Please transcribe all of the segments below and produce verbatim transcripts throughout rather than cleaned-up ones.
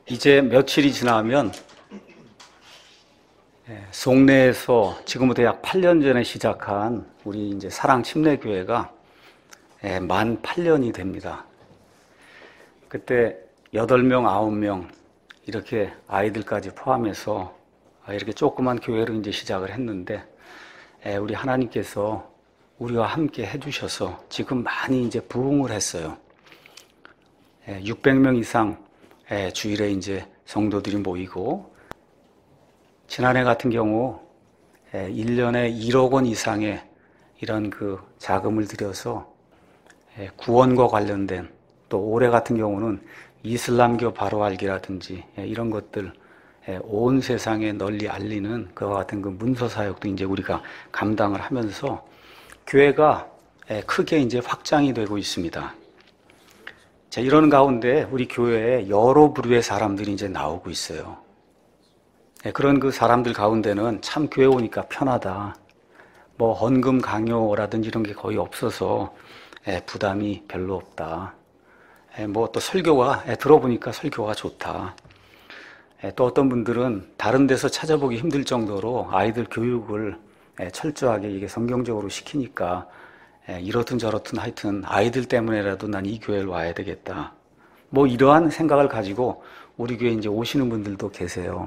이제 며칠이 지나면 송내에서 지금부터 약 팔 년 전에 시작한 우리 이제 사랑 침례교회가 만 팔 년이 됩니다. 그때 여덟 명, 아홉 명 이렇게 아이들까지 포함해서 이렇게 조그만 교회로 이제 시작을 했는데 우리 하나님께서 우리와 함께 해주셔서 지금 많이 이제 부흥을 했어요. 육백 명 이상 주일에 이제 성도들이 모이고, 지난해 같은 경우 일 년에 일억 원 이상의 이런 그 자금을 들여서 구원과 관련된, 또 올해 같은 경우는 이슬람교 바로 알기라든지 이런 것들 온 세상에 널리 알리는 그와 같은 그 문서 사역도 이제 우리가 감당을 하면서 교회가 크게 이제 확장이 되고 있습니다. 자, 이런 가운데 우리 교회에 여러 부류의 사람들이 이제 나오고 있어요. 그런 그 사람들 가운데는 참 교회 오니까 편하다, 뭐 헌금 강요라든지 이런 게 거의 없어서 부담이 별로 없다, 뭐 또 설교가 들어보니까 설교가 좋다, 또 어떤 분들은 다른 데서 찾아보기 힘들 정도로 아이들 교육을 철저하게 이게 성경적으로 시키니까 이렇든 저렇든 하여튼 아이들 때문에라도 난 이 교회를 와야 되겠다, 뭐 이러한 생각을 가지고 우리 교회에 이제 오시는 분들도 계세요.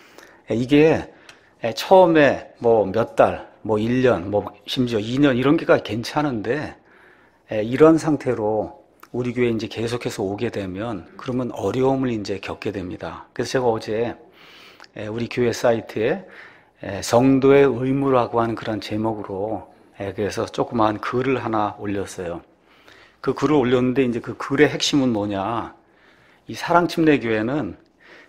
이게 처음에 뭐 몇 달, 뭐 일 년, 뭐 심지어 이 년 이런 게가 괜찮은데, 이런 상태로 우리 교회에 이제 계속해서 오게 되면 그러면 어려움을 이제 겪게 됩니다. 그래서 제가 어제 우리 교회 사이트에 성도의 의무라고 하는 그런 제목으로 그래서 조그마한 글을 하나 올렸어요. 그 글을 올렸는데 이제 그 글의 핵심은 뭐냐? 이 사랑침례교회는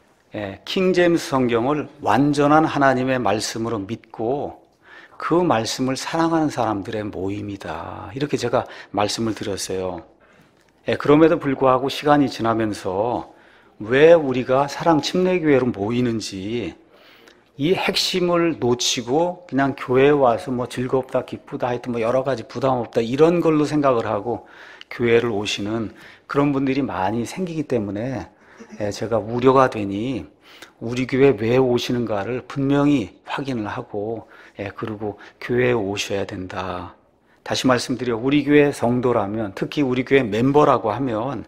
킹제임스 성경을 완전한 하나님의 말씀으로 믿고 그 말씀을 사랑하는 사람들의 모임이다, 이렇게 제가 말씀을 드렸어요. 그럼에도 불구하고 시간이 지나면서 왜 우리가 사랑침례교회로 모이는지, 이 핵심을 놓치고 그냥 교회에 와서 뭐 즐겁다, 기쁘다, 하여튼 뭐 여러 가지 부담 없다 이런 걸로 생각을 하고 교회를 오시는 그런 분들이 많이 생기기 때문에 제가 우려가 되니 우리 교회 왜 오시는가를 분명히 확인을 하고, 그리고 교회에 오셔야 된다. 다시 말씀드려, 우리 교회 성도라면, 특히 우리 교회 멤버라고 하면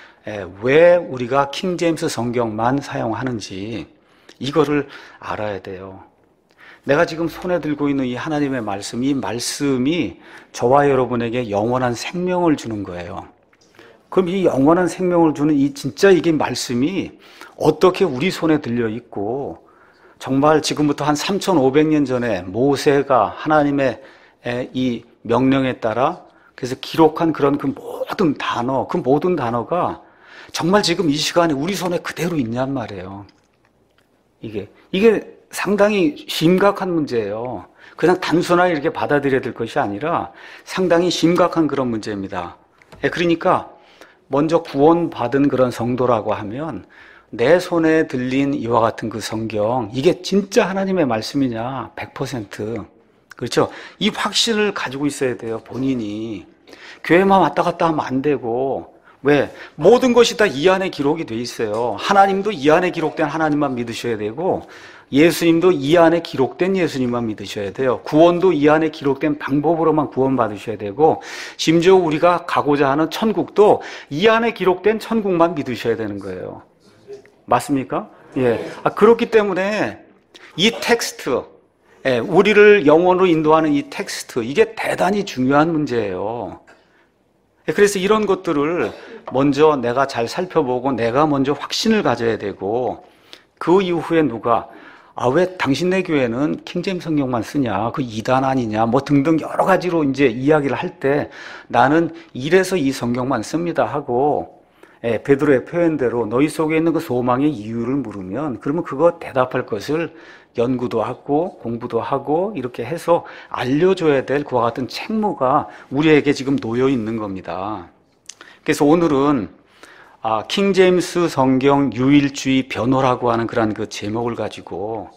왜 우리가 킹제임스 성경만 사용하는지 이거를 알아야 돼요. 내가 지금 손에 들고 있는 이 하나님의 말씀, 이 말씀이 저와 여러분에게 영원한 생명을 주는 거예요. 그럼 이 영원한 생명을 주는 이 진짜 이게 말씀이 어떻게 우리 손에 들려 있고, 정말 지금부터 한 삼천오백 년 전에 모세가 하나님의 이 명령에 따라 그래서 기록한 그런 그 모든 단어, 그 모든 단어가 정말 지금 이 시간에 우리 손에 그대로 있냔 말이에요. 이게, 이게 상당히 심각한 문제예요. 그냥 단순하게 이렇게 받아들여야 될 것이 아니라 상당히 심각한 그런 문제입니다. 그러니까 먼저 구원받은 그런 성도라고 하면 내 손에 들린 이와 같은 그 성경, 이게 진짜 하나님의 말씀이냐? 백 퍼센트. 그렇죠? 이 확신을 가지고 있어야 돼요, 본인이. 교회만 왔다 갔다 하면 안 되고, 왜? 모든 것이 다 이 안에 기록이 돼 있어요. 하나님도 이 안에 기록된 하나님만 믿으셔야 되고, 예수님도 이 안에 기록된 예수님만 믿으셔야 돼요. 구원도 이 안에 기록된 방법으로만 구원받으셔야 되고, 심지어 우리가 가고자 하는 천국도 이 안에 기록된 천국만 믿으셔야 되는 거예요. 맞습니까? 예. 아, 그렇기 때문에 이 텍스트, 예, 우리를 영원으로 인도하는 이 텍스트, 이게 대단히 중요한 문제예요. 예, 그래서 이런 것들을 먼저 내가 잘 살펴보고 내가 먼저 확신을 가져야 되고, 그 이후에 누가 아, 왜 당신네 교회는 킹제임스 성경만 쓰냐? 그 이단 아니냐? 뭐 등등 여러 가지로 이제 이야기를 할 때 나는 이래서 이 성경만 씁니다 하고, 예, 베드로의 표현대로 너희 속에 있는 그 소망의 이유를 물으면 그러면 그거 대답할 것을 연구도 하고 공부도 하고 이렇게 해서 알려줘야 될 그와 같은 책무가 우리에게 지금 놓여 있는 겁니다. 그래서 오늘은 아, 킹제임스 성경 유일주의 변호라고 하는 그런 그 제목을 가지고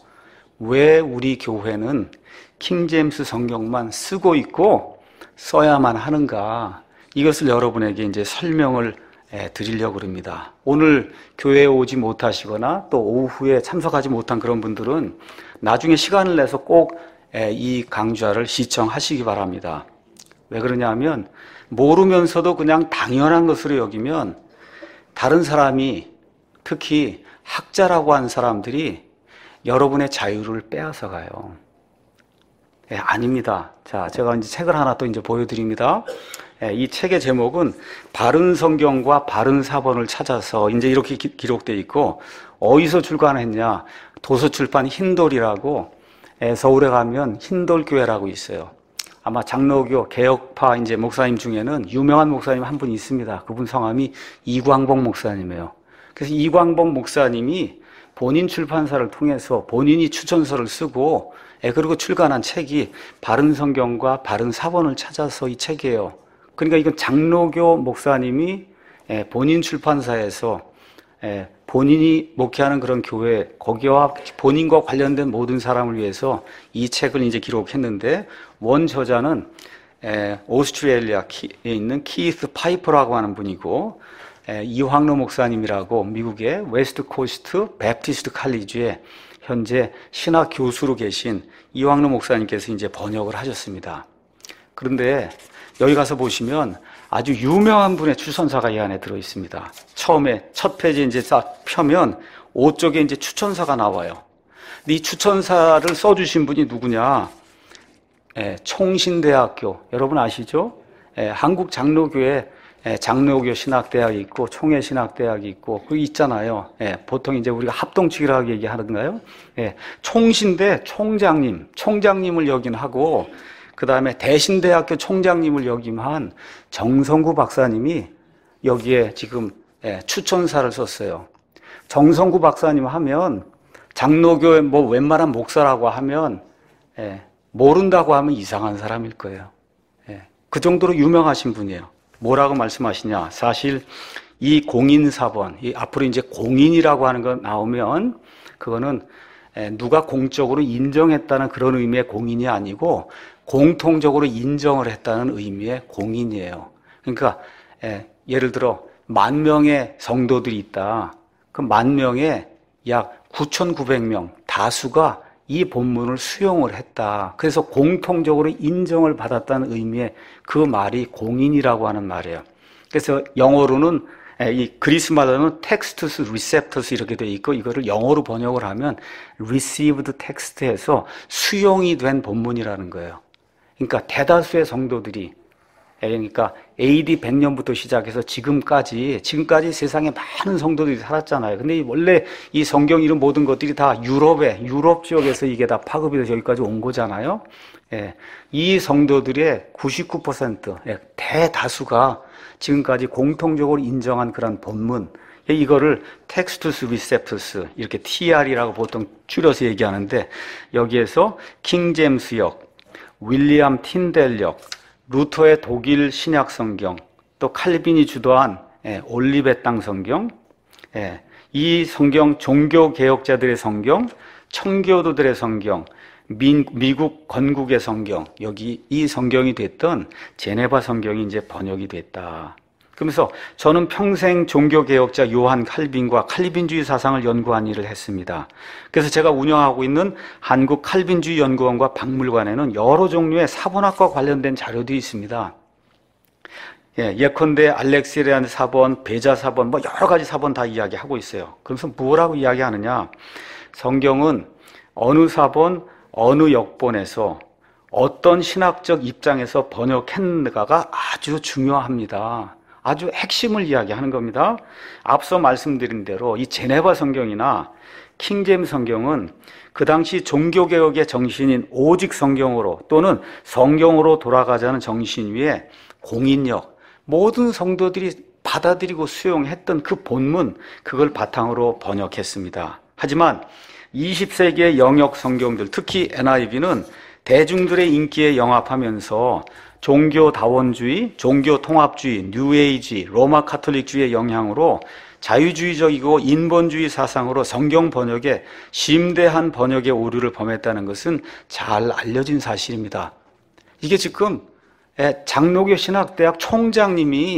왜 우리 교회는 킹제임스 성경만 쓰고 있고 써야만 하는가, 이것을 여러분에게 이제 설명을 예, 드리려고 합니다. 오늘 교회에 오지 못하시거나 또 오후에 참석하지 못한 그런 분들은 나중에 시간을 내서 꼭 이 강좌를 시청하시기 바랍니다. 왜 그러냐면 모르면서도 그냥 당연한 것으로 여기면 다른 사람이, 특히 학자라고 하는 사람들이 여러분의 자유를 빼앗아 가요. 예, 아닙니다. 자, 제가 이제 책을 하나 또 이제 보여드립니다. 예, 이 책의 제목은 바른 성경과 바른 사본을 찾아서, 이제 이렇게 기, 기록되어 있고, 어디서 출간했냐? 도서출판 흰돌이라고, 예, 서울에 가면 흰돌교회라고 있어요. 아마 장로교 개혁파 이제 목사님 중에는 유명한 목사님 한 분 있습니다. 그분 성함이 이광복 목사님이에요. 그래서 이광복 목사님이 본인 출판사를 통해서 본인이 추천서를 쓰고, 예, 그리고 출간한 책이 바른 성경과 바른 사본을 찾아서 이 책이에요. 그러니까 이건 장로교 목사님이 예, 본인 출판사에서 예, 본인이 목회하는 그런 교회, 거기와 본인과 관련된 모든 사람을 위해서 이 책을 이제 기록했는데, 원 저자는 에, 오스트레일리아에 있는 키스 파이퍼라고 하는 분이고, 에, 이황로 목사님이라고 미국의 웨스트 코스트 베프티스트 칼리지에 현재 신학 교수로 계신 이황로 목사님께서 이제 번역을 하셨습니다. 그런데 여기 가서 보시면 아주 유명한 분의 추천사가 이 안에 들어 있습니다. 처음에 첫 페이지 이제 싹 펴면 오쪽에 이제 추천사가 나와요. 근데 이 추천사를 써주신 분이 누구냐? 예, 총신대학교, 여러분 아시죠? 예, 한국 장로교에 예, 장로교 신학대학이 있고 총회 신학대학이 있고 그 있잖아요. 예, 보통 이제 우리가 합동측이라고 얘기하는가요? 예, 총신대 총장님, 총장님을 역임하고 그 다음에 대신대학교 총장님을 역임한 정성구 박사님이 여기에 지금 예, 추천사를 썼어요. 정성구 박사님 하면 장로교의 뭐 웬만한 목사라고 하면 예, 모른다고 하면 이상한 사람일 거예요. 예, 그 정도로 유명하신 분이에요. 뭐라고 말씀하시냐? 사실 이 공인사본, 이 앞으로 이제 공인이라고 하는 거 나오면 그거는 예, 누가 공적으로 인정했다는 그런 의미의 공인이 아니고 공통적으로 인정을 했다는 의미의 공인이에요. 그러니까 예, 예를 들어 만 명의 성도들이 있다. 그 만 명에 약 구천구백 명 다수가 이 본문을 수용을 했다. 그래서 공통적으로 인정을 받았다는 의미의 그 말이 공인이라고 하는 말이에요. 그래서 영어로는 이 그리스 말로는 textus receptus 이렇게 돼 있고, 이거를 영어로 번역을 하면 received text에서 수용이 된 본문이라는 거예요. 그러니까 대다수의 성도들이, 그러니까 에이디 백 년부터 시작해서 지금까지, 지금까지 세상에 많은 성도들이 살았잖아요. 근데 원래 이 성경 이런 모든 것들이 다 유럽에, 유럽 지역에서 이게 다 파급이 돼서 여기까지 온 거잖아요. 예, 이 성도들의 구십구 퍼센트, 예, 대다수가 지금까지 공통적으로 인정한 그런 본문, 예, 이거를 Textus Receptus, 이렇게 티알이라고 보통 줄여서 얘기하는데, 여기에서 킹제임스역, 윌리엄 틴델역, 루터의 독일 신약 성경, 또 칼빈이 주도한 예, 올리베 땅 성경, 예, 이 성경 종교 개혁자들의 성경, 청교도들의 성경, 미, 미국 건국의 성경, 여기 이 성경이 됐던 제네바 성경이 이제 번역이 됐다. 그러면서 저는 평생 종교개혁자 요한 칼빈과 칼빈주의 사상을 연구한 일을 했습니다. 그래서 제가 운영하고 있는 한국 칼빈주의 연구원과 박물관에는 여러 종류의 사본학과 관련된 자료들이 있습니다. 예, 예컨대 알렉시리안 사본, 베자 사본, 뭐 여러 가지 사본 다 이야기하고 있어요. 그래서 뭐라고 이야기하느냐? 성경은 어느 사본, 어느 역본에서 어떤 신학적 입장에서 번역했는가가 아주 중요합니다. 아주 핵심을 이야기하는 겁니다. 앞서 말씀드린 대로 이 제네바 성경이나 킹제임 성경은 그 당시 종교개혁의 정신인 오직 성경으로 또는 성경으로 돌아가자는 정신 위에 공인력, 모든 성도들이 받아들이고 수용했던 그 본문, 그걸 바탕으로 번역했습니다. 하지만 이십 세기의 영역 성경들, 특히 엔아이브는 대중들의 인기에 영합하면서 종교 다원주의, 종교 통합주의, 뉴에이지, 로마 카톨릭주의의 영향으로 자유주의적이고 인본주의 사상으로 성경 번역에 심대한 번역의 오류를 범했다는 것은 잘 알려진 사실입니다. 이게 지금 장로교 신학대학 총장님이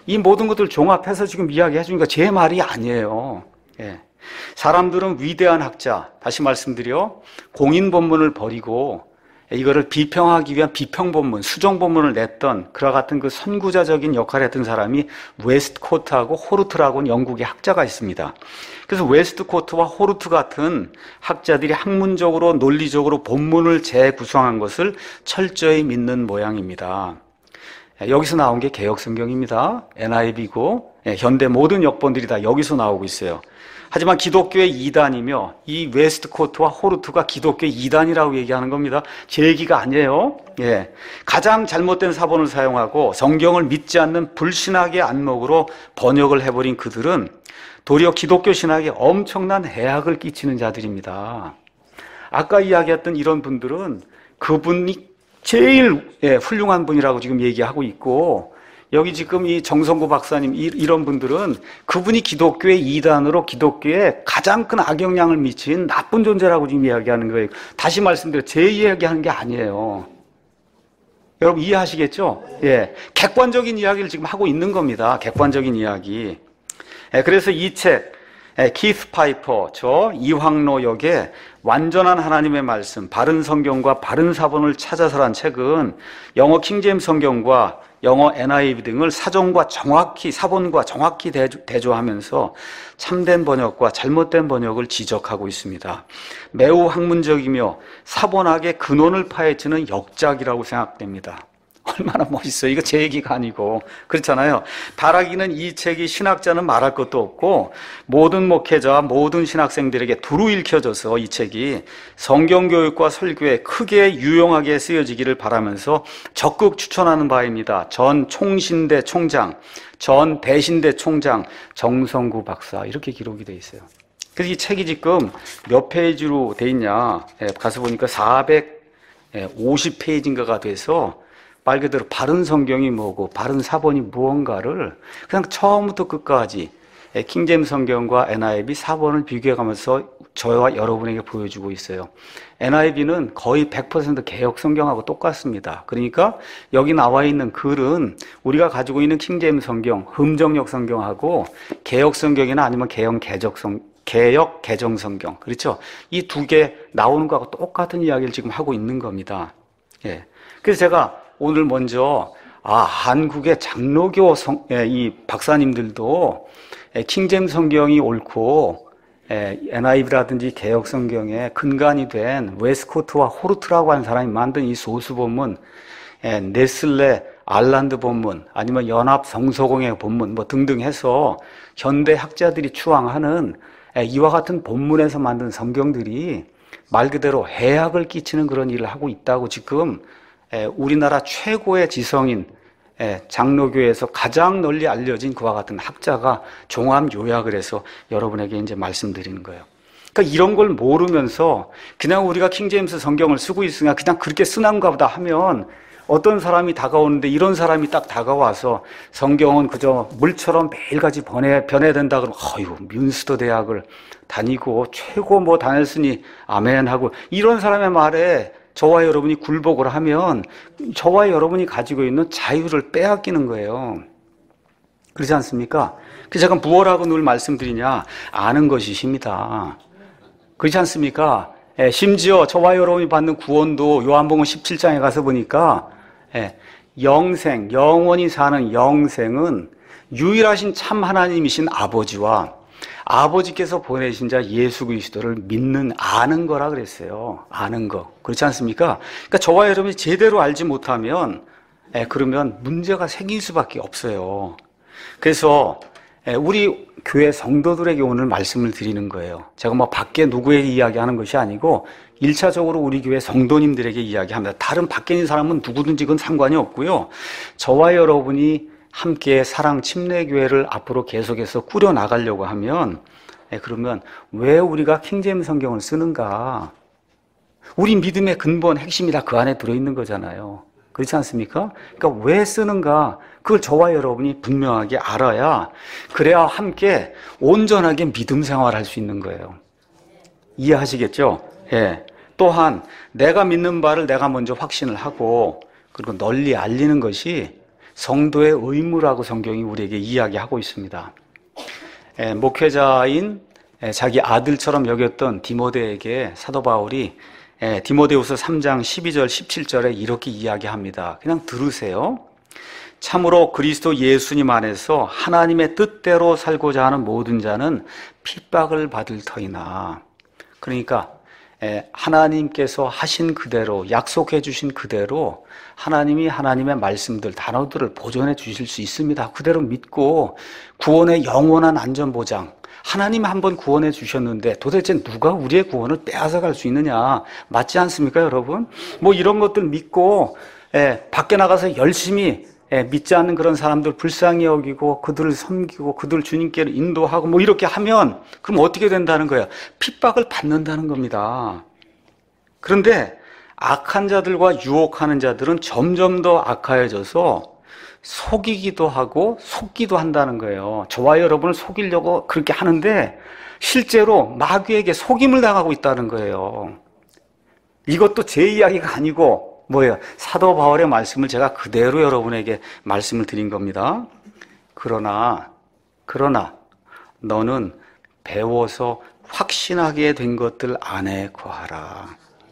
이 모든 것들 종합해서 지금 이야기해 주니까 제 말이 아니에요. 예. 사람들은 위대한 학자, 다시 말씀드려, 공인 본문을 버리고 이거를 비평하기 위한 비평 본문, 수정 본문을 냈던 그와 같은 그 선구자적인 역할을 했던 사람이 웨스트코트하고 호르트라고는 영국의 학자가 있습니다. 그래서 웨스트코트와 호르트 같은 학자들이 학문적으로 논리적으로 본문을 재구성한 것을 철저히 믿는 모양입니다. 여기서 나온 게 개역성경입니다. 엔아이브이고 현대 모든 역본들이 다 여기서 나오고 있어요. 하지만 기독교의 이단이며 이 웨스트코트와 호르트가 기독교의 이단이라고 얘기하는 겁니다. 제 얘기가 아니에요. 예. 가장 잘못된 사본을 사용하고 성경을 믿지 않는 불신학의 안목으로 번역을 해버린 그들은 도리어 기독교 신학에 엄청난 해악을 끼치는 자들입니다. 아까 이야기했던 이런 분들은 그분이 제일 예, 훌륭한 분이라고 지금 얘기하고 있고, 여기 지금 이 정성구 박사님 이런 분들은 그분이 기독교의 이단으로 기독교에 가장 큰 악영향을 미친 나쁜 존재라고 지금 이야기하는 거예요. 다시 말씀드려, 제 이야기하는 게 아니에요. 여러분 이해하시겠죠? 예, 객관적인 이야기를 지금 하고 있는 겁니다. 객관적인 이야기. 예, 그래서 이 책, 예, 키스 파이퍼, 저 이황로 역의 완전한 하나님의 말씀, 바른 성경과 바른 사본을 찾아서란 책은 영어 킹제임스 성경과 영어 엔아이브이 등을 사전과 정확히, 사본과 정확히 대조, 대조하면서 참된 번역과 잘못된 번역을 지적하고 있습니다. 매우 학문적이며 사본학의 근원을 파헤치는 역작이라고 생각됩니다. 얼마나 멋있어요. 이거 제 얘기가 아니고. 그렇잖아요. 다락이는 이 책이 신학자는 말할 것도 없고 모든 목회자와 모든 신학생들에게 두루 읽혀져서 이 책이 성경교육과 설교에 크게 유용하게 쓰여지기를 바라면서 적극 추천하는 바입니다. 전 총신대 총장, 전 대신대 총장 정성구 박사, 이렇게 기록이 되어 있어요. 그래서 이 책이 지금 몇 페이지로 돼 있냐, 가서 보니까 사백오십 페이지인가가 돼서 말 그대로 바른 성경이 뭐고 바른 사본이 무언가를 그냥 처음부터 끝까지 킹제임스 성경과 엔아이브이 사본을 비교해가면서 저와 여러분에게 보여주고 있어요. 엔아이브이는 거의 백 퍼센트 개역 성경하고 똑같습니다. 그러니까 여기 나와 있는 글은 우리가 가지고 있는 킹제임스 성경, 흠정역 성경하고 개역 성경이나 아니면 개역 개적 성 개역 개정 성경, 그렇죠? 이 두 개 나오는 거하고 똑같은 이야기를 지금 하고 있는 겁니다. 예. 그래서 제가 오늘 먼저 아 한국의 장로교 성, 예, 이 박사님들도 예, 킹제임스 성경이 옳고 예, 엔아이브이라든지 개역 성경의 근간이 된 웨스코트와 호르트라고 하는 사람이 만든 이 소수 본문, 예, 네슬레 알란드 본문, 아니면 연합 성서공회 본문 뭐 등등 해서 현대 학자들이 추앙하는 예, 이와 같은 본문에서 만든 성경들이 말 그대로 해악을 끼치는 그런 일을 하고 있다고 지금 우리나라 최고의 지성인 장로교에서 가장 널리 알려진 그와 같은 학자가 종합 요약을 해서 여러분에게 이제 말씀드리는 거예요. 그러니까 이런 걸 모르면서 그냥 우리가 킹제임스 성경을 쓰고 있으니까 그냥 그렇게 쓰는가 보다 하면 어떤 사람이 다가오는데 이런 사람이 딱 다가와서 성경은 그저 물처럼 매일같이 변해, 변해된다 그러면 어휴 뮌스터 대학을 다니고 최고 뭐 다녔으니 아멘 하고 이런 사람의 말에 저와 여러분이 굴복을 하면 저와 여러분이 가지고 있는 자유를 빼앗기는 거예요. 그렇지 않습니까? 그래서 제가 무엇라고 늘 말씀드리냐, 아는 것이 힘이다. 그렇지 않습니까? 예, 심지어 저와 여러분이 받는 구원도 요한복음 십칠 장에 가서 보니까 예, 영생, 영원히 사는 영생은 유일하신 참 하나님이신 아버지와 아버지께서 보내신 자 예수 그리스도를 믿는, 아는 거라 그랬어요. 아는 거. 그렇지 않습니까? 그러니까 저와 여러분이 제대로 알지 못하면 예, 그러면 문제가 생길 수밖에 없어요. 그래서 예, 우리 교회 성도들에게 오늘 말씀을 드리는 거예요. 제가 뭐 밖에 누구에게 이야기하는 것이 아니고 일차적으로 우리 교회 성도님들에게 이야기합니다. 다른 밖에 있는 사람은 누구든지 그건 상관이 없고요. 저와 여러분이 함께 사랑 침례교회를 앞으로 계속해서 꾸려나가려고 하면 예, 그러면 왜 우리가 킹제임스 성경을 쓰는가? 우리 믿음의 근본, 핵심이 다 그 안에 들어있는 거잖아요. 그렇지 않습니까? 그러니까 왜 쓰는가? 그걸 저와 여러분이 분명하게 알아야, 그래야 함께 온전하게 믿음 생활할 수 있는 거예요. 이해하시겠죠? 예. 또한 내가 믿는 바를 내가 먼저 확신을 하고 그리고 널리 알리는 것이 성도의 의무라고 성경이 우리에게 이야기하고 있습니다. 에, 목회자인 에, 자기 아들처럼 여겼던 디모데에게 사도 바울이 에, 디모데후서 삼 장 십이 절 십칠 절에 이렇게 이야기합니다. 그냥 들으세요. 참으로 그리스도 예수님 안에서 하나님의 뜻대로 살고자 하는 모든 자는 핍박을 받을 터이나. 그러니까 하나님께서 하신 그대로, 약속해 주신 그대로 하나님이 하나님의 말씀들, 단어들을 보존해 주실 수 있습니다. 그대로 믿고 구원의 영원한 안전보장, 하나님 한번 구원해 주셨는데 도대체 누가 우리의 구원을 빼앗아갈 수 있느냐, 맞지 않습니까 여러분? 뭐 이런 것들 믿고 예, 밖에 나가서 열심히 예, 믿지 않는 그런 사람들 불쌍히 여기고 그들을 섬기고 그들 주님께로 인도하고 뭐 이렇게 하면 그럼 어떻게 된다는 거예요? 핍박을 받는다는 겁니다. 그런데 악한 자들과 유혹하는 자들은 점점 더 악하여져서 속이기도 하고 속기도 한다는 거예요. 저와 여러분을 속이려고 그렇게 하는데 실제로 마귀에게 속임을 당하고 있다는 거예요. 이것도 제 이야기가 아니고 뭐예요? 사도 바울의 말씀을 제가 그대로 여러분에게 말씀을 드린 겁니다. 그러나, 그러나 너는 배워서 확신하게 된 것들 안에 거하라.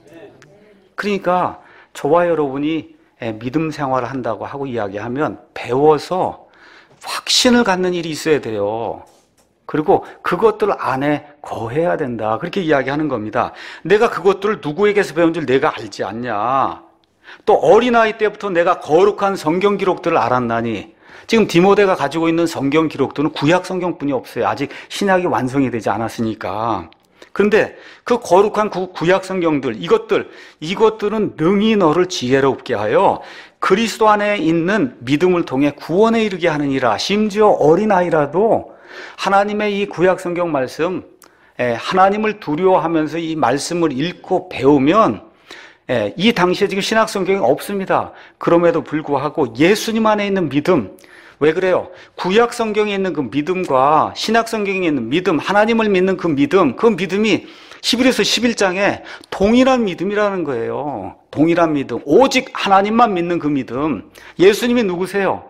그러니까 저와 여러분이 믿음 생활을 한다고 하고 이야기하면 배워서 확신을 갖는 일이 있어야 돼요. 그리고 그것들 안에 거해야 된다. 그렇게 이야기하는 겁니다. 내가 그것들을 누구에게서 배운 줄 내가 알지 않냐? 또 어린아이 때부터 내가 거룩한 성경 기록들을 알았나니. 지금 디모데가 가지고 있는 성경 기록들은 구약 성경뿐이 없어요. 아직 신약이 완성이 되지 않았으니까. 그런데 그 거룩한 구약 성경들, 이것들, 이것들은 능히 너를 지혜롭게 하여 그리스도 안에 있는 믿음을 통해 구원에 이르게 하느니라. 심지어 어린아이라도 하나님의 이 구약 성경 말씀, 하나님을 두려워하면서 이 말씀을 읽고 배우면 이 당시에 지금 신약 성경이 없습니다. 그럼에도 불구하고 예수님 안에 있는 믿음, 왜 그래요? 구약 성경에 있는 그 믿음과 신약 성경에 있는 믿음, 하나님을 믿는 그 믿음, 그 믿음이 히브리서 십일 장에 동일한 믿음이라는 거예요. 동일한 믿음, 오직 하나님만 믿는 그 믿음. 예수님이 누구세요?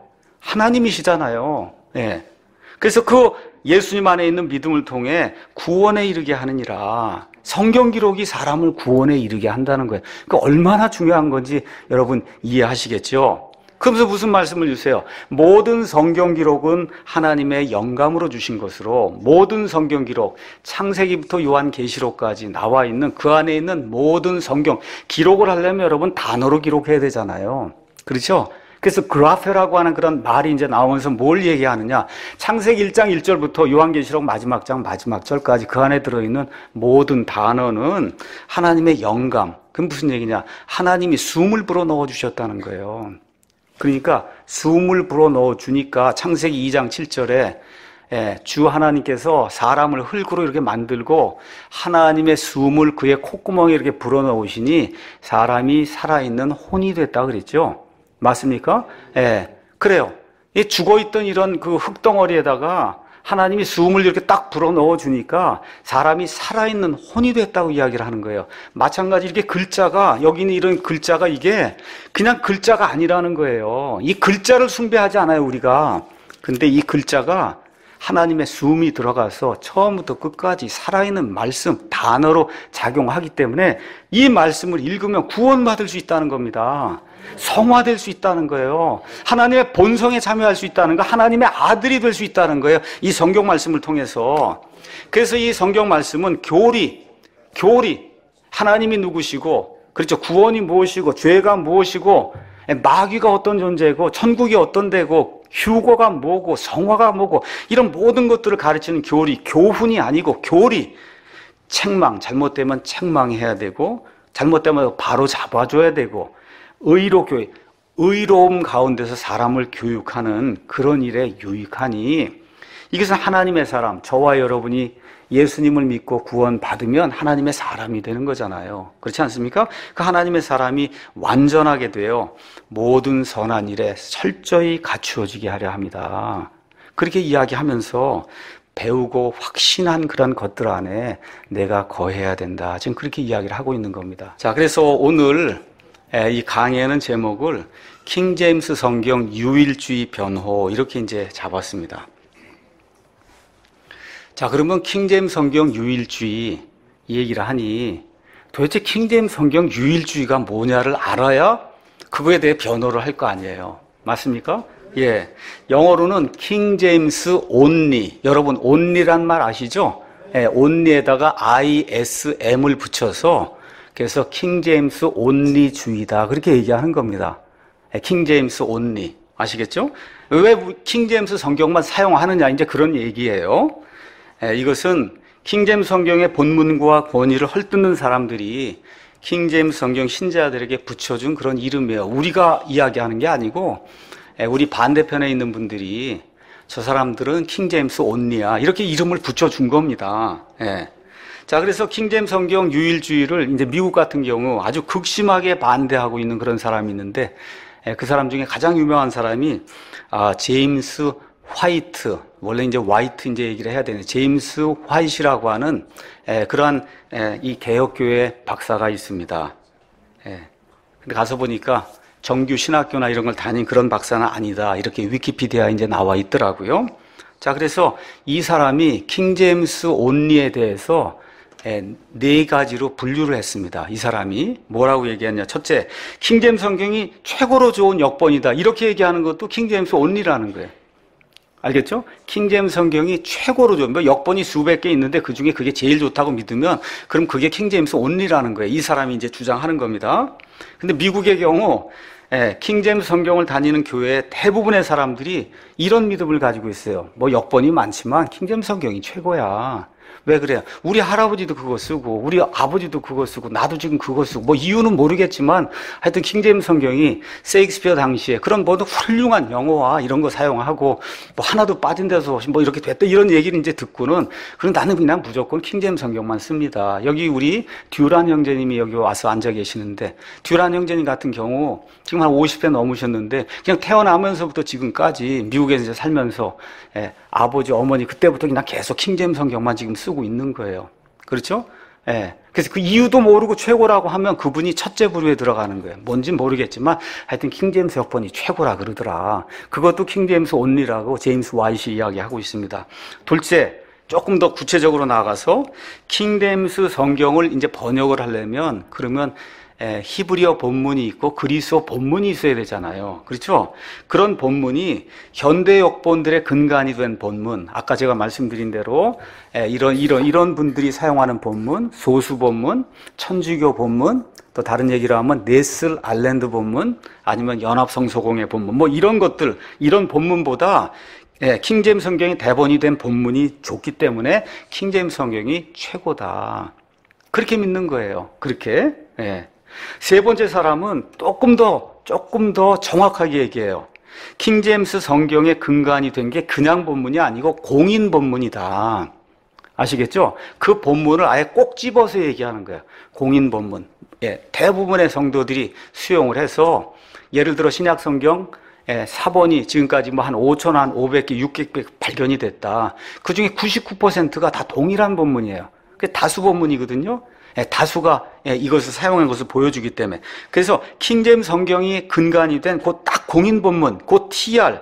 하나님이시잖아요. 네. 그래서 그 예수님 안에 있는 믿음을 통해 구원에 이르게 하느니라. 성경 기록이 사람을 구원에 이르게 한다는 거예요. 그 얼마나 중요한 건지 여러분 이해하시겠죠? 그러면서 무슨 말씀을 주세요? 모든 성경 기록은 하나님의 영감으로 주신 것으로 모든 성경 기록, 창세기부터 요한계시록까지 나와 있는 그 안에 있는 모든 성경 기록을 하려면 여러분 단어로 기록해야 되잖아요. 그렇죠? 그래서 그라페라고 하는 그런 말이 이제 나오면서 뭘 얘기하느냐? 창세기 일 장 일 절부터 요한계시록 마지막 장 마지막 절까지 그 안에 들어있는 모든 단어는 하나님의 영감. 그건 무슨 얘기냐? 하나님이 숨을 불어 넣어 주셨다는 거예요. 그러니까 숨을 불어 넣어 주니까 창세기 이 장 칠 절에 주 하나님께서 사람을 흙으로 이렇게 만들고 하나님의 숨을 그의 콧구멍에 이렇게 불어 넣으시니 사람이 살아있는 혼이 됐다 그랬죠. 맞습니까? 예, 그래요. 이 죽어있던 이런 그 흙덩어리에다가 하나님이 숨을 이렇게 딱 불어 넣어주니까 사람이 살아있는 혼이 됐다고 이야기를 하는 거예요. 마찬가지 이렇게 글자가, 여기 있는 이런 글자가 이게 그냥 글자가 아니라는 거예요. 이 글자를 숭배하지 않아요, 우리가. 근데 이 글자가 하나님의 숨이 들어가서 처음부터 끝까지 살아있는 말씀, 단어로 작용하기 때문에 이 말씀을 읽으면 구원받을 수 있다는 겁니다. 성화될 수 있다는 거예요. 하나님의 본성에 참여할 수 있다는 거, 하나님의 아들이 될 수 있다는 거예요. 이 성경 말씀을 통해서. 그래서 이 성경 말씀은 교리, 교리, 하나님이 누구시고, 그렇죠. 구원이 무엇이고, 죄가 무엇이고, 마귀가 어떤 존재고, 천국이 어떤 데고, 휴거가 뭐고, 성화가 뭐고, 이런 모든 것들을 가르치는 교리, 교훈이 아니고 교리. 책망, 잘못되면 책망해야 되고, 잘못되면 바로 잡아줘야 되고, 의로 교회, 의로움 가운데서 사람을 교육하는 그런 일에 유익하니, 이것은 하나님의 사람, 저와 여러분이 예수님을 믿고 구원받으면 하나님의 사람이 되는 거잖아요. 그렇지 않습니까? 그 하나님의 사람이 완전하게 되어 모든 선한 일에 철저히 갖추어지게 하려 합니다. 그렇게 이야기하면서 배우고 확신한 그런 것들 안에 내가 거해야 된다. 지금 그렇게 이야기를 하고 있는 겁니다. 자, 그래서 오늘 이 강의에는 제목을 킹제임스 성경 유일주의 변호 이렇게 이제 잡았습니다. 자, 그러면 킹제임스 성경 유일주의 이 얘기를 하니 도대체 킹제임스 성경 유일주의가 뭐냐를 알아야 그거에 대해 변호를 할 거 아니에요. 맞습니까? 예. 영어로는 킹제임스 온리. 여러분 온리란 말 아시죠? 예, 온리에다가 아이에스엠을 붙여서 그래서 킹제임스 온리주의다. 그렇게 얘기하는 겁니다. 예, 킹제임스 온리. 아시겠죠? 왜 킹제임스 성경만 사용하느냐 이제 그런 얘기예요. 예, 이것은 킹제임스 성경의 본문과 권위를 헐뜯는 사람들이 킹제임스 성경 신자들에게 붙여준 그런 이름이에요. 우리가 이야기하는 게 아니고 우리 반대편에 있는 분들이 저 사람들은 킹제임스 온리야 이렇게 이름을 붙여준 겁니다. 예. 자, 그래서 킹제임스 성경 유일주의를 이제 미국 같은 경우 아주 극심하게 반대하고 있는 그런 사람이 있는데 그 사람 중에 가장 유명한 사람이 아, 제임스 화이트, 원래 이제 화이트 이제 얘기를 해야 되는 제임스 화이트라고 하는 에, 그러한 에, 이 개혁교회 박사가 있습니다. 에, 근데 가서 보니까 정규 신학교나 이런 걸 다닌 그런 박사는 아니다. 이렇게 위키피디아에 이제 나와 있더라고요. 자, 그래서 이 사람이 킹제임스 온리에 대해서 에, 네 가지로 분류를 했습니다. 이 사람이 뭐라고 얘기했냐? 첫째, 킹제임스 성경이 최고로 좋은 역본이다. 이렇게 얘기하는 것도 킹제임스 온리라는 거예요. 알겠죠? 킹제임스 성경이 최고로 좋은, 뭐 역본이 수백 개 있는데 그 중에 그게 제일 좋다고 믿으면 그럼 그게 킹제임스 온리라는 거예요. 이 사람이 이제 주장하는 겁니다. 근데 미국의 경우 예, 킹제임스 성경을 다니는 교회 대부분의 사람들이 이런 믿음을 가지고 있어요. 뭐 역본이 많지만 킹제임스 성경이 최고야. 왜 그래요? 우리 할아버지도 그거 쓰고 우리 아버지도 그거 쓰고 나도 지금 그거 쓰고 뭐 이유는 모르겠지만 하여튼 킹제임스 성경이 세익스피어 당시에 그런 모든 훌륭한 영어와 이런 거 사용하고 뭐 하나도 빠진 데서 뭐 이렇게 됐다 이런 얘기를 이제 듣고는 그럼 나는 그냥 무조건 킹제임스 성경만 씁니다. 여기 우리 듀란 형제님이 여기 와서 앉아 계시는데 듀란 형제님 같은 경우 지금 한 오십 대 넘으셨는데 그냥 태어나면서부터 지금까지 미국에서 이제 살면서 예, 아버지 어머니 그때부터 그냥 계속 킹제임스 성경만 지금 쓰고 있는 거예요. 그렇죠? 예. 그래서 그 이유도 모르고 최고라고 하면 그분이 첫째 부류에 들어가는 거예요. 뭔진 모르겠지만 하여튼 킹제임스 역본이 최고라 그러더라. 그것도 킹제임스 온리라고 제임스 와이시 이야기하고 있습니다. 둘째, 조금 더 구체적으로 나가서 킹제임스 성경을 이제 번역을 하려면 그러면 히브리어 본문이 있고 그리스어 본문이 있어야 되잖아요. 그렇죠? 그런 본문이 현대 역본들의 근간이 된 본문, 아까 제가 말씀드린 대로 이런 이런 이런 분들이 사용하는 본문, 소수 본문, 천주교 본문, 또 다른 얘기로 하면 네슬 알랜드 본문, 아니면 연합성서공회 본문, 뭐 이런 것들, 이런 본문보다 킹제임스 성경이 대본이 된 본문이 좋기 때문에 킹제임스 성경이 최고다. 그렇게 믿는 거예요. 그렇게. 예. 세 번째 사람은 조금 더, 조금 더 정확하게 얘기해요. 킹제임스 성경의 근간이 된 게 그냥 본문이 아니고 공인 본문이다. 아시겠죠? 그 본문을 아예 꼭 집어서 얘기하는 거예요. 공인 본문. 예, 대부분의 성도들이 수용을 해서 예를 들어 신약 성경 예, 사본이 지금까지 뭐 한 오천, 한 오백 개, 육백 개 발견이 됐다. 그 중에 구십구 퍼센트가 다 동일한 본문이에요. 그게 다수 본문이거든요. 예, 다수가 예, 이것을 사용한 것을 보여주기 때문에. 그래서 킹제임스 성경이 근간이 된 그 딱 공인 본문, 그 티알,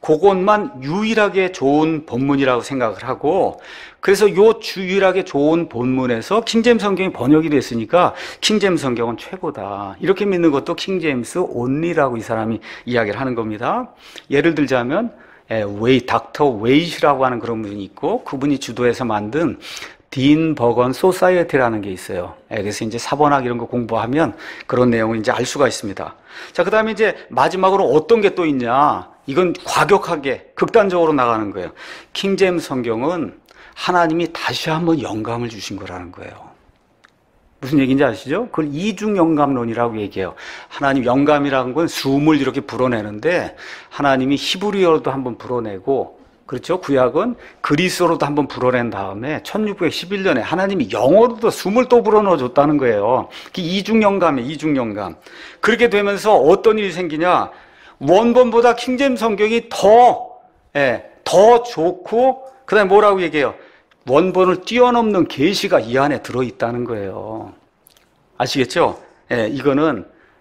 그것만 유일하게 좋은 본문이라고 생각을 하고, 그래서 요 유일하게 좋은 본문에서 킹제임스 성경이 번역이 됐으니까 킹제임스 성경은 최고다. 이렇게 믿는 것도 킹제임스 온리라고 이 사람이 이야기를 하는 겁니다. 예를 들자면 예, 웨이, 닥터 웨이시라고 하는 그런 분이 있고, 그분이 주도해서 만든 딘 버건 소사이어티라는 게 있어요. 그래서 이제 사본학 이런 거 공부하면 그런 내용을 이제 알 수가 있습니다. 자, 그 다음에 이제 마지막으로 어떤 게 또 있냐. 이건 과격하게, 극단적으로 나가는 거예요. 킹제임스 성경은 하나님이 다시 한번 영감을 주신 거라는 거예요. 무슨 얘기인지 아시죠? 그걸 이중 영감론이라고 얘기해요. 하나님 영감이라는 건 숨을 이렇게 불어내는데 하나님이 히브리어로도 한번 불어내고 그렇죠? 구약은 그리스어로도 한번 불어낸 다음에 천육백십일 년에 하나님이 영어로도 숨을 또 불어넣어 줬다는 거예요. 이중영감이에요, 이중영감. 그렇게 되면서 어떤 일이 생기냐? 원본보다 킹제임스 성경이 더, 예, 더 좋고, 그 다음에 뭐라고 얘기해요? 원본을 뛰어넘는 계시가 이 안에 들어있다는 거예요. 아시겠죠? 예, 이거는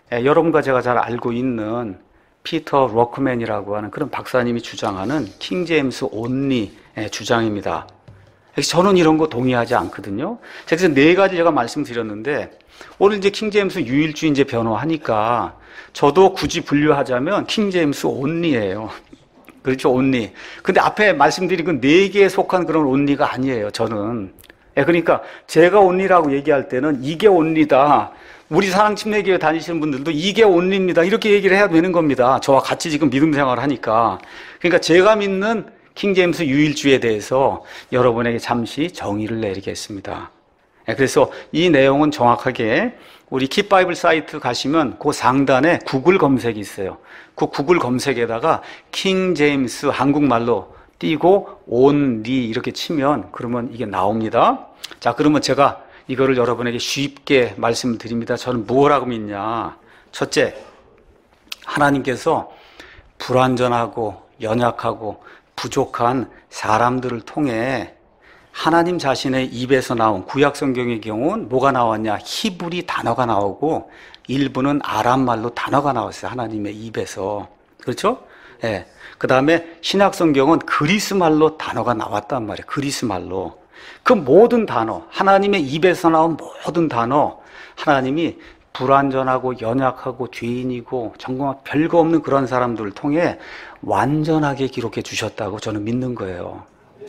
예, 여러분과 제가 잘 알고 있는 피터 로크맨이라고 하는 그런 박사님이 주장하는 킹 제임스 온리 주장입니다. 저는 이런 거 동의하지 않거든요. 그래서 네 가지 제가 말씀드렸는데, 오늘 이제 킹 제임스 유일주의 이제 변호하니까 저도 굳이 분류하자면 킹 제임스 온리예요. 그렇죠, 온리. 근데 앞에 말씀드린 그 네 개에 속한 그런 온리가 아니에요, 저는. 예, 그러니까 제가 온리라고 얘기할 때는 이게 온리다. 우리 사랑침례교회 다니시는 분들도 이게 온리입니다. 이렇게 얘기를 해야 되는 겁니다. 저와 같이 지금 믿음 생활을 하니까. 그러니까 제가 믿는 킹 제임스 유일주의에 대해서 여러분에게 잠시 정의를 내리겠습니다. 예, 그래서 이 내용은 정확하게 우리 킵바이블 사이트 가시면 그 상단에 구글 검색이 있어요. 그 구글 검색에다가 킹 제임스 한국말로 띄고 온리 이렇게 치면 그러면 이게 나옵니다. 자, 그러면 제가 이거를 여러분에게 쉽게 말씀드립니다. 저는 무엇라고 믿냐? 첫째, 하나님께서 불완전하고 연약하고 부족한 사람들을 통해 하나님 자신의 입에서 나온 구약 성경의 경우는 뭐가 나왔냐? 히브리 단어가 나오고 일부는 아람말로 단어가 나왔어요. 하나님의 입에서. 그렇죠? 예. 그 다음에 신약 성경은 그리스말로 단어가 나왔단 말이에요. 그리스말로. 그 모든 단어, 하나님의 입에서 나온 모든 단어, 하나님이 불완전하고 연약하고 죄인이고 정말 별거 없는 그런 사람들을 통해 완전하게 기록해 주셨다고 저는 믿는 거예요.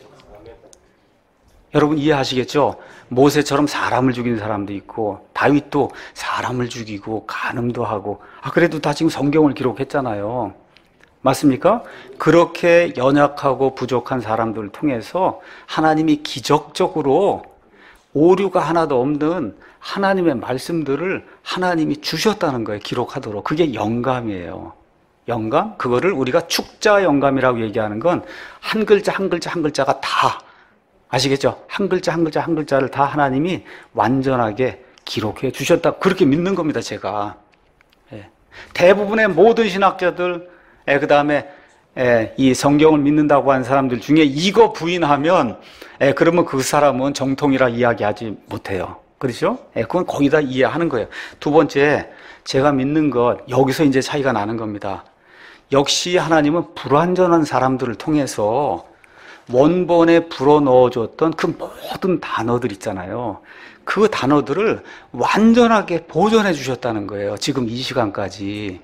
여러분 이해하시겠죠? 모세처럼 사람을 죽인 사람도 있고 다윗도 사람을 죽이고 간음도 하고, 아 그래도 다 지금 성경을 기록했잖아요. 맞습니까? 그렇게 연약하고 부족한 사람들을 통해서 하나님이 기적적으로 오류가 하나도 없는 하나님의 말씀들을 하나님이 주셨다는 거예요. 기록하도록. 그게 영감이에요. 영감? 그거를 우리가 축자 영감이라고 얘기하는 건 한 글자 한 글자 한 글자가 다, 아시겠죠? 한 글자 한 글자 한 글자를 다 하나님이 완전하게 기록해 주셨다. 그렇게 믿는 겁니다, 제가. 예. 대부분의 모든 신학자들, 예, 그 다음에 예, 이 성경을 믿는다고 하는 사람들 중에 이거 부인하면 예, 그러면 그 사람은 정통이라 이야기하지 못해요. 그렇죠? 예, 그건 거의 다 이해하는 거예요. 두 번째, 제가 믿는 것, 여기서 이제 차이가 나는 겁니다. 역시 하나님은 불완전한 사람들을 통해서 원본에 불어넣어줬던 그 모든 단어들 있잖아요. 그 단어들을 완전하게 보존해 주셨다는 거예요. 지금 이 시간까지.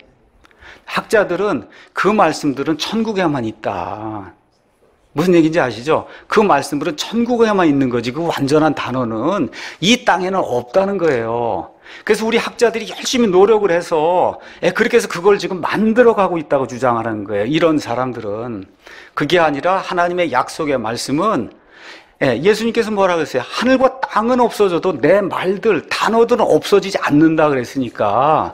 학자들은 그 말씀들은 천국에만 있다. 무슨 얘기인지 아시죠? 그 말씀들은 천국에만 있는 거지 그 완전한 단어는 이 땅에는 없다는 거예요. 그래서 우리 학자들이 열심히 노력을 해서 그렇게 해서 그걸 지금 만들어가고 있다고 주장하는 거예요. 이런 사람들은. 그게 아니라 하나님의 약속의 말씀은, 예수님께서 뭐라 그랬어요? 하늘과 땅은 없어져도 내 말들, 단어들은 없어지지 않는다 그랬으니까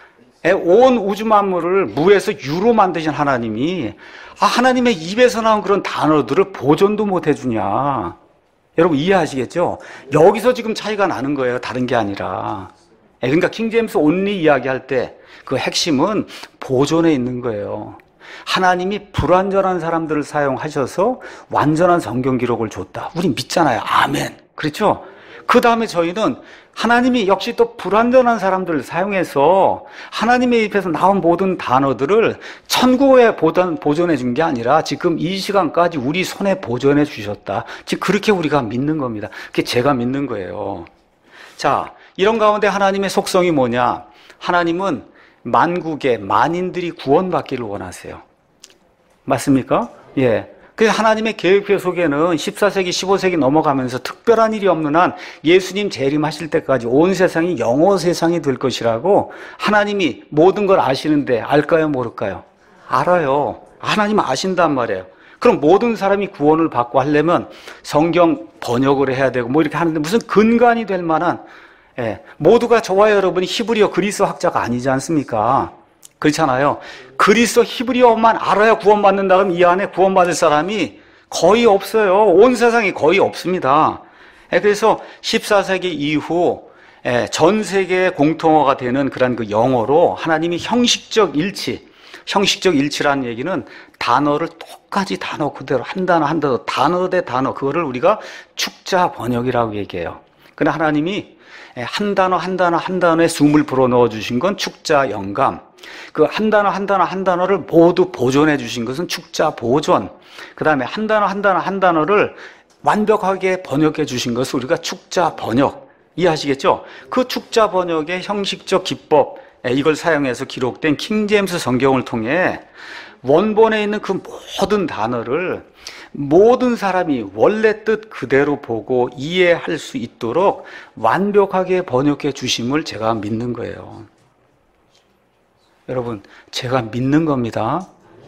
온 우주 만물을 무에서 유로 만드신 하나님이 아, 하나님의 입에서 나온 그런 단어들을 보존도 못 해주냐. 여러분 이해하시겠죠? 여기서 지금 차이가 나는 거예요. 다른 게 아니라. 그러니까 킹 제임스 온리 이야기할 때 그 핵심은 보존에 있는 거예요. 하나님이 불완전한 사람들을 사용하셔서 완전한 성경 기록을 줬다. 우리 믿잖아요. 아멘. 그렇죠? 그 다음에 저희는 하나님이 역시 또 불완전한 사람들을 사용해서 하나님의 입에서 나온 모든 단어들을 천국에 보존해 준 게 아니라 지금 이 시간까지 우리 손에 보존해 주셨다. 지금 그렇게 우리가 믿는 겁니다. 그게 제가 믿는 거예요. 자, 이런 가운데 하나님의 속성이 뭐냐? 하나님은 만국의 만인들이 구원받기를 원하세요. 맞습니까? 예. 그래서 하나님의 계획표 속에는 십사 세기, 십오 세기 넘어가면서 특별한 일이 없는 한 예수님 재림하실 때까지 온 세상이 영어 세상이 될 것이라고 하나님이 모든 걸 아시는데 알까요, 모를까요? 알아요. 하나님 아신단 말이에요. 그럼 모든 사람이 구원을 받고 하려면 성경 번역을 해야 되고 뭐 이렇게 하는데 무슨 근간이 될 만한, 예, 모두가 저와 여러분이 히브리어 그리스 학자가 아니지 않습니까? 그렇잖아요. 그리스도 히브리어만 알아야 구원받는다 그러면 이 안에 구원받을 사람이 거의 없어요. 온 세상에 거의 없습니다. 그래서 십사 세기 이후 전 세계의 공통어가 되는 그런 그 영어로 하나님이 형식적 일치, 형식적 일치라는 얘기는 단어를 똑같이 단어 그대로 한 단어 한 단어, 단어 대 단어, 그거를 우리가 축자 번역이라고 얘기해요. 그러나 하나님이 한 단어 한 단어 한 단어에 숨을 불어넣어 주신 건 축자 영감. 그 한 단어 한 단어 한 단어를 모두 보존해 주신 것은 축자 보존. 그 다음에 한 단어 한 단어 한 단어를 완벽하게 번역해 주신 것을 우리가 축자 번역. 이해하시겠죠? 그 축자 번역의 형식적 기법, 이걸 사용해서 기록된 킹제임스 성경을 통해 원본에 있는 그 모든 단어를 모든 사람이 원래 뜻 그대로 보고 이해할 수 있도록 완벽하게 번역해 주심을 제가 믿는 거예요. 여러분, 제가 믿는 겁니다.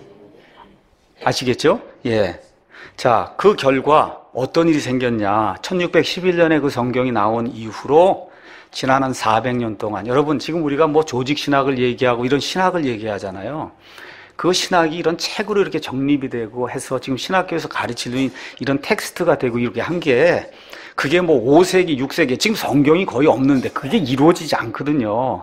아시겠죠? 예. 자, 그 결과 어떤 일이 생겼냐. 천육백십일 년에 그 성경이 나온 이후로 지난 한 사백 년 동안, 여러분 지금 우리가 뭐 조직 신학을 얘기하고 이런 신학을 얘기하잖아요. 그 신학이 이런 책으로 이렇게 정립이 되고 해서 지금 신학교에서 가르치는 이런 텍스트가 되고 이렇게 한 게, 그게 뭐 오 세기, 육 세기, 지금 성경이 거의 없는데 그게 이루어지지 않거든요.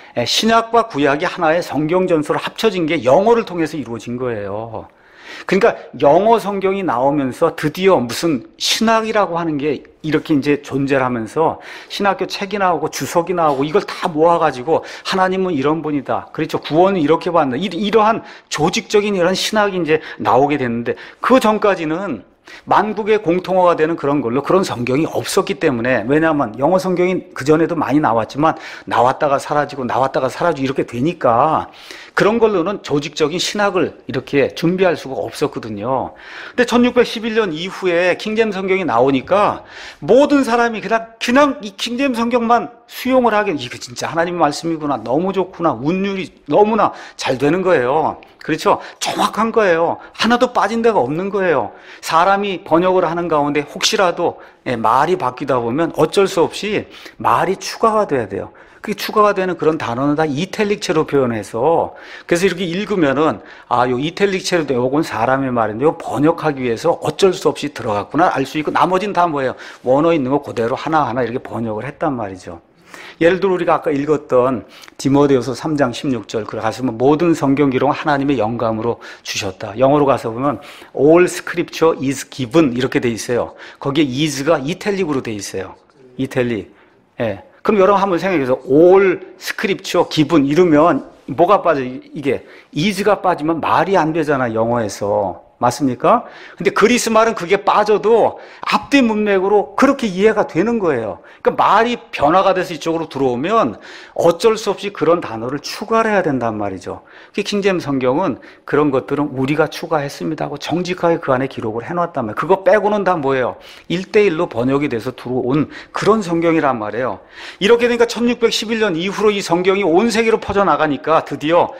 신약과 구약이 하나의 성경 전서로 합쳐진 게 영어를 통해서 이루어진 거예요. 그러니까 영어 성경이 나오면서 드디어 무슨 신학이라고 하는 게 이렇게 이제 존재를 하면서 신학교 책이 나오고 주석이 나오고 이걸 다 모아가지고 하나님은 이런 분이다. 그렇죠. 구원은 이렇게 받는다. 이러한 조직적인 이런 신학이 이제 나오게 됐는데, 그 전까지는 만국의 공통어가 되는 그런 걸로 그런 성경이 없었기 때문에, 왜냐하면 영어 성경이 그전에도 많이 나왔지만 나왔다가 사라지고 나왔다가 사라지고 이렇게 되니까 그런 걸로는 조직적인 신학을 이렇게 준비할 수가 없었거든요. 근데 천육백십일 년 이후에 킹제임스 성경이 나오니까 모든 사람이 그냥 그냥 이 킹제임스 성경만 수용을 하게, 이거 진짜 하나님의 말씀이구나, 너무 좋구나, 운율이 너무나 잘 되는 거예요. 그렇죠? 정확한 거예요. 하나도 빠진 데가 없는 거예요. 사람이 번역을 하는 가운데 혹시라도 말이 바뀌다 보면 어쩔 수 없이 말이 추가가 돼야 돼요. 그게 추가가 되는 그런 단어는 다 이탈릭체로 표현해서, 그래서 이렇게 읽으면은 아, 요 이탈릭체로 돼, 요건 사람의 말인데 요 번역하기 위해서 어쩔 수 없이 들어갔구나 알 수 있고, 나머지는 다 뭐예요? 원어 있는 거 그대로 하나하나 이렇게 번역을 했단 말이죠. 예를 들어 우리가 아까 읽었던 디모데후서 삼 장 십육 절, 그래 가서 보면 모든 성경 기록은 하나님의 영감으로 주셨다. 영어로 가서 보면 all scripture is given 이렇게 돼 있어요. 거기에 is가 이탈릭으로 돼 있어요. 이탈릭. 예. 그럼 여러분 한번 생각해서 all scripture given 이러면 뭐가 빠져? 이게 is가 빠지면 말이 안 되잖아, 영어에서. 맞습니까? 근데 그리스 말은 그게 빠져도 앞뒤 문맥으로 그렇게 이해가 되는 거예요. 그러니까 말이 변화가 돼서 이쪽으로 들어오면 어쩔 수 없이 그런 단어를 추가를 해야 된단 말이죠. 킹제임스 성경은 그런 것들은 우리가 추가했습니다 하고 정직하게 그 안에 기록을 해놨단 말이에요. 그거 빼고는 다 뭐예요? 일대일로 번역이 돼서 들어온 그런 성경이란 말이에요. 이렇게 되니까 천육백십일 년 이후로 이 성경이 온 세계로 퍼져나가니까 드디어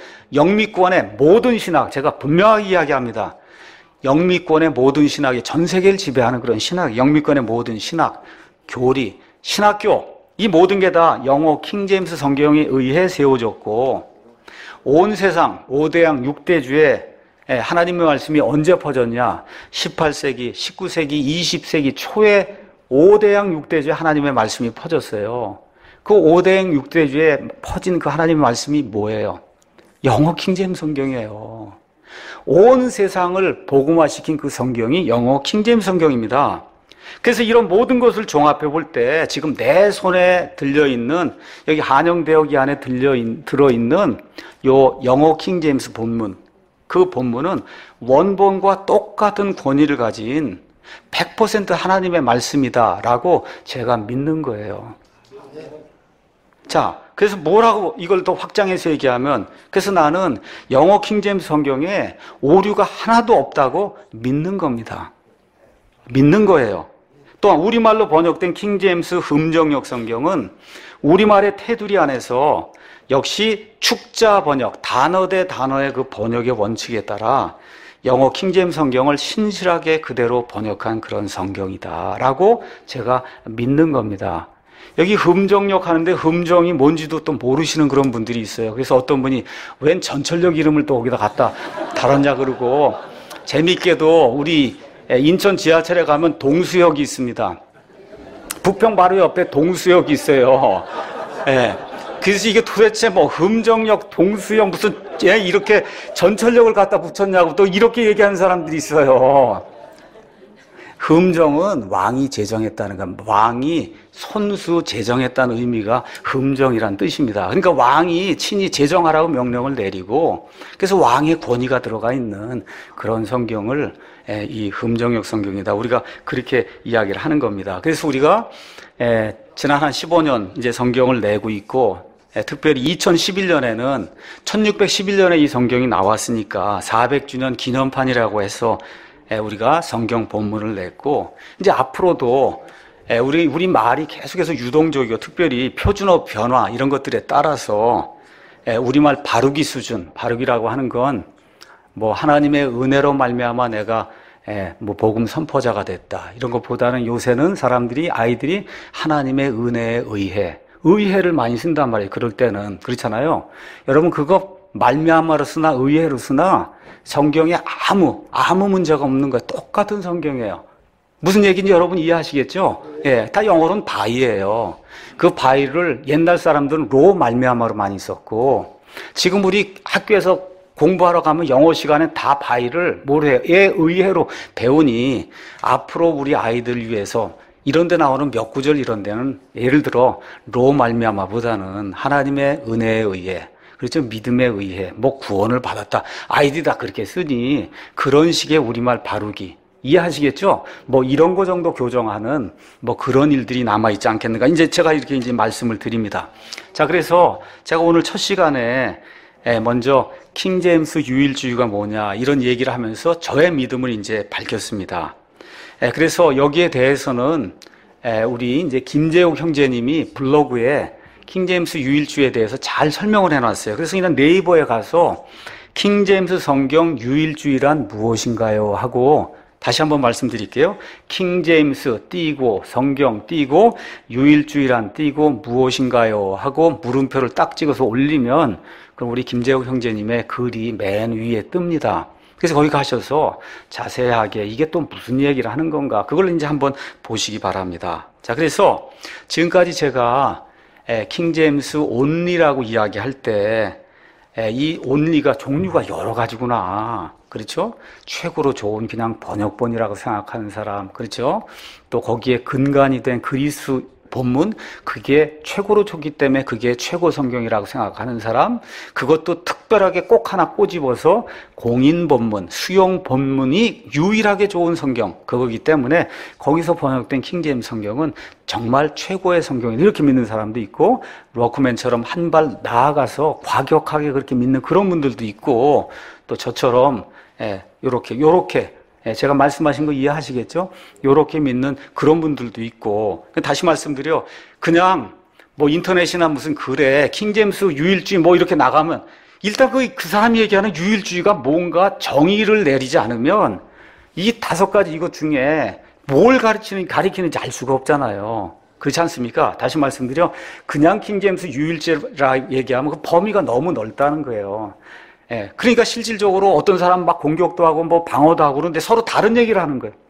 영미권의 모든 신학, 제가 분명하게 이야기합니다. 영미권의 모든 신학이 전 세계를 지배하는 그런 신학, 영미권의 모든 신학, 교리, 신학교, 이 모든 게 다 영어 킹제임스 성경에 의해 세워졌고, 온 세상 오 대양 육 대주에 하나님의 말씀이 언제 퍼졌냐? 십팔 세기, 십구 세기, 이십 세기 초에 오 대양 육 대주에 하나님의 말씀이 퍼졌어요. 그 오 대양 육 대주에 퍼진 그 하나님의 말씀이 뭐예요? 영어 킹제임스 성경이에요. 온 세상을 복음화시킨 그 성경이 영어 킹제임스 성경입니다. 그래서 이런 모든 것을 종합해 볼 때 지금 내 손에 들려있는, 여기 한영대역이 안에 들려 들어있는 요 영어 킹제임스 본문, 그 본문은 원본과 똑같은 권위를 가진 백 퍼센트 하나님의 말씀이다라고 제가 믿는 거예요. 자, 그래서 뭐라고 이걸 더 확장해서 얘기하면, 그래서 나는 영어 킹제임스 성경에 오류가 하나도 없다고 믿는 겁니다. 믿는 거예요. 또한 우리말로 번역된 킹제임스 흠정역 성경은 우리말의 테두리 안에서 역시 축자 번역, 단어 대 단어의 그 번역의 원칙에 따라 영어 킹제임스 성경을 신실하게 그대로 번역한 그런 성경이다라고 제가 믿는 겁니다. 여기 흠정역 하는데 흠정이 뭔지도 또 모르시는 그런 분들이 있어요. 그래서 어떤 분이 웬 전철역 이름을 또 거기다 갖다 달았냐 그러고, 재밌게도 우리 인천 지하철에 가면 동수역이 있습니다. 부평 바로 옆에 동수역이 있어요. 예. 그래서 이게 도대체 뭐 흠정역, 동수역 무슨 예, 이렇게 전철역을 갖다 붙였냐고 또 이렇게 얘기하는 사람들이 있어요. 흠정은 왕이 제정했다는 거, 왕이 손수 제정했다는 의미가 흠정이란 뜻입니다. 그러니까 왕이 친히 제정하라고 명령을 내리고, 그래서 왕의 권위가 들어가 있는 그런 성경을 이 흠정역 성경이다. 우리가 그렇게 이야기를 하는 겁니다. 그래서 우리가 지난 한 십오 년 이제 성경을 내고 있고, 특별히 이천십일 년에는 천육백십일 년에 이 성경이 나왔으니까 사백 주년 기념판이라고 해서 우리가 성경 본문을 냈고, 이제 앞으로도 우리 우리 말이 계속해서 유동적이고, 특별히 표준어 변화 이런 것들에 따라서 우리말 바루기 수준, 바루기라고 하는 건 뭐 하나님의 은혜로 말미암아 내가 뭐 복음 선포자가 됐다 이런 것보다는 요새는 사람들이 아이들이 하나님의 은혜에 의해 의해를 많이 쓴단 말이에요. 그럴 때는 그렇잖아요. 여러분 그거 말미암아로 쓰나 의해로 쓰나 성경에 아무 아무 문제가 없는 거예요. 똑같은 성경이에요. 무슨 얘기인지 여러분 이해하시겠죠? 예, 다 영어로는 바이예요. 그 바이를 옛날 사람들은 로 말미암아로 많이 썼고, 지금 우리 학교에서 공부하러 가면 영어 시간에 다 바이를 뭘 해요? 예, 의해로 배우니 앞으로 우리 아이들을 위해서 이런 데 나오는 몇 구절 이런 데는 예를 들어 로 말미암아보다는 하나님의 은혜에 의해, 그렇죠? 믿음에 의해 뭐 구원을 받았다. 아이들이 다 그렇게 쓰니 그런 식의 우리말 바루기 이해하시겠죠? 뭐 이런 거 정도 교정하는 뭐 그런 일들이 남아있지 않겠는가. 이제 제가 이렇게 이제 말씀을 드립니다. 자, 그래서 제가 오늘 첫 시간에 먼저 킹제임스 유일주의가 뭐냐 이런 얘기를 하면서 저의 믿음을 이제 밝혔습니다. 그래서 여기에 대해서는 우리 이제 김재욱 형제님이 블로그에 킹제임스 유일주의에 대해서 잘 설명을 해놨어요. 그래서 그냥 네이버에 가서 킹제임스 성경 유일주의란 무엇인가요? 하고 다시 한번 말씀드릴게요. 킹제임스 띄고 성경 띄고 유일주의란 띄고 무엇인가요? 하고 물음표를 딱 찍어서 올리면 그럼 우리 김재욱 형제님의 글이 맨 위에 뜹니다. 그래서 거기 가셔서 자세하게 이게 또 무슨 얘기를 하는 건가 그걸 이제 한번 보시기 바랍니다. 자, 그래서 지금까지 제가 킹제임스 온리라고 이야기할 때 이 온리가 종류가 여러 가지구나. 그렇죠? 최고로 좋은 그냥 번역본이라고 생각하는 사람, 그렇죠? 또 거기에 근간이 된 그리스 본문, 그게 최고로 좋기 때문에 그게 최고 성경이라고 생각하는 사람, 그것도 특별하게 꼭 하나 꼬집어서 공인 본문, 수용 본문이 유일하게 좋은 성경, 그거기 때문에 거기서 번역된 킹제임스 성경은 정말 최고의 성경이다 이렇게 믿는 사람도 있고, 워크맨처럼 한 발 나아가서 과격하게 그렇게 믿는 그런 분들도 있고, 또 저처럼 예, 요렇게 요렇게 예, 제가 말씀하신 거 이해하시겠죠? 요렇게 믿는 그런 분들도 있고, 다시 말씀드려, 그냥 뭐 인터넷이나 무슨 글에 킹제임스 유일주의 뭐 이렇게 나가면 일단 그, 그 사람이 얘기하는 유일주의가 뭔가 정의를 내리지 않으면 이 다섯 가지 이것 중에 뭘 가르치는, 가리키는지 알 수가 없잖아요. 그렇지 않습니까? 다시 말씀드려, 그냥 킹제임스 유일주의라 얘기하면 그 범위가 너무 넓다는 거예요. 예, 그러니까 실질적으로 어떤 사람 막 공격도 하고 뭐 방어도 하고 그러는데 서로 다른 얘기를 하는 거예요.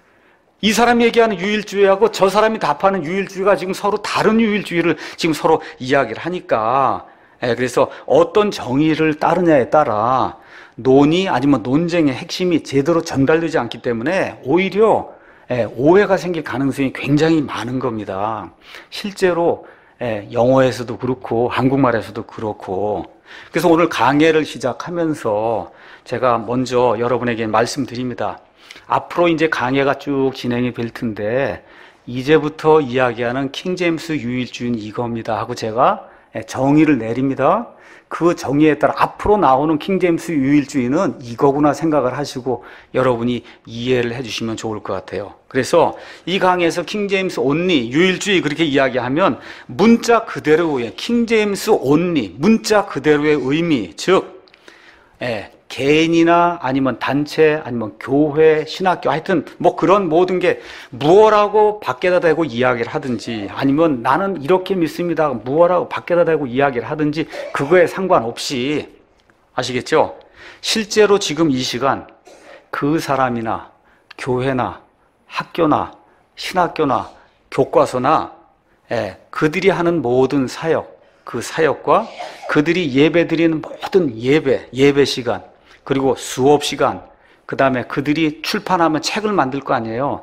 이 사람이 얘기하는 유일주의하고 저 사람이 답하는 유일주의가 지금 서로 다른 유일주의를 지금 서로 이야기를 하니까, 예, 그래서 어떤 정의를 따르냐에 따라 논의 아니면 논쟁의 핵심이 제대로 전달되지 않기 때문에 오히려 예, 오해가 생길 가능성이 굉장히 많은 겁니다. 실제로 예, 영어에서도 그렇고 한국말에서도 그렇고. 그래서 오늘 강해를 시작하면서 제가 먼저 여러분에게 말씀드립니다. 앞으로 이제 강해가 쭉 진행이 될 텐데 이제부터 이야기하는 킹제임스 유일주의는 이겁니다 하고 제가 정의를 내립니다. 그 정의에 따라 앞으로 나오는 킹제임스 유일주의는 이거구나 생각을 하시고 여러분이 이해를 해주시면 좋을 것 같아요. 그래서 이 강의에서 킹제임스 온리, 유일주의 그렇게 이야기하면 문자 그대로의 킹제임스 온리, 문자 그대로의 의미, 즉 예, 개인이나 아니면 단체 아니면 교회, 신학교 하여튼 뭐 그런 모든 게 무엇라고 밖에다 대고 이야기를 하든지 아니면 나는 이렇게 믿습니다 무엇라고 밖에다 대고 이야기를 하든지 그거에 상관없이 아시겠죠? 실제로 지금 이 시간 그 사람이나 교회나 학교나 신학교나 교과서나 예, 그들이 하는 모든 사역, 그 사역과 그들이 예배 드리는 모든 예배, 예배 시간 그리고 수업 시간, 그 다음에 그들이 출판하면 책을 만들 거 아니에요.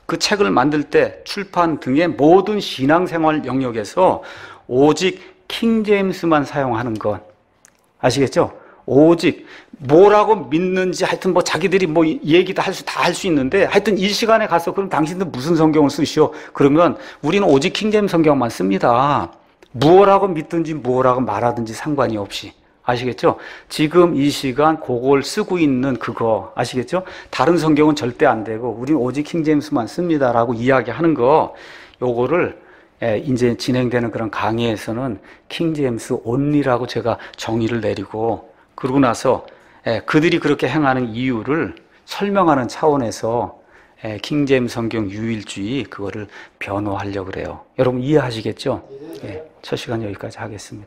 그 책을 만들 때 출판 등의 모든 신앙생활 영역에서 오직 킹제임스만 사용하는 것 아시겠죠? 오직 뭐라고 믿는지 하여튼 뭐 자기들이 뭐 얘기도 할 수 다 할 수 있는데 하여튼 이 시간에 가서 그럼 당신들 무슨 성경을 쓰시오? 그러면 우리는 오직 킹제임스 성경만 씁니다. 무엇라고 믿든지 무엇라고 말하든지 상관이 없이. 아시겠죠? 지금 이 시간 그걸 쓰고 있는 그거 아시겠죠? 다른 성경은 절대 안 되고 우리는 오직 킹제임스만 씁니다라고 이야기하는 거 요거를 예, 이제 진행되는 그런 강의에서는 킹제임스 온리라고 제가 정의를 내리고 그러고 나서 예, 그들이 그렇게 행하는 이유를 설명하는 차원에서 예, 킹제임스 성경 유일주의 그거를 변호하려고 그래요. 여러분 이해하시겠죠? 예, 첫 시간 여기까지 하겠습니다.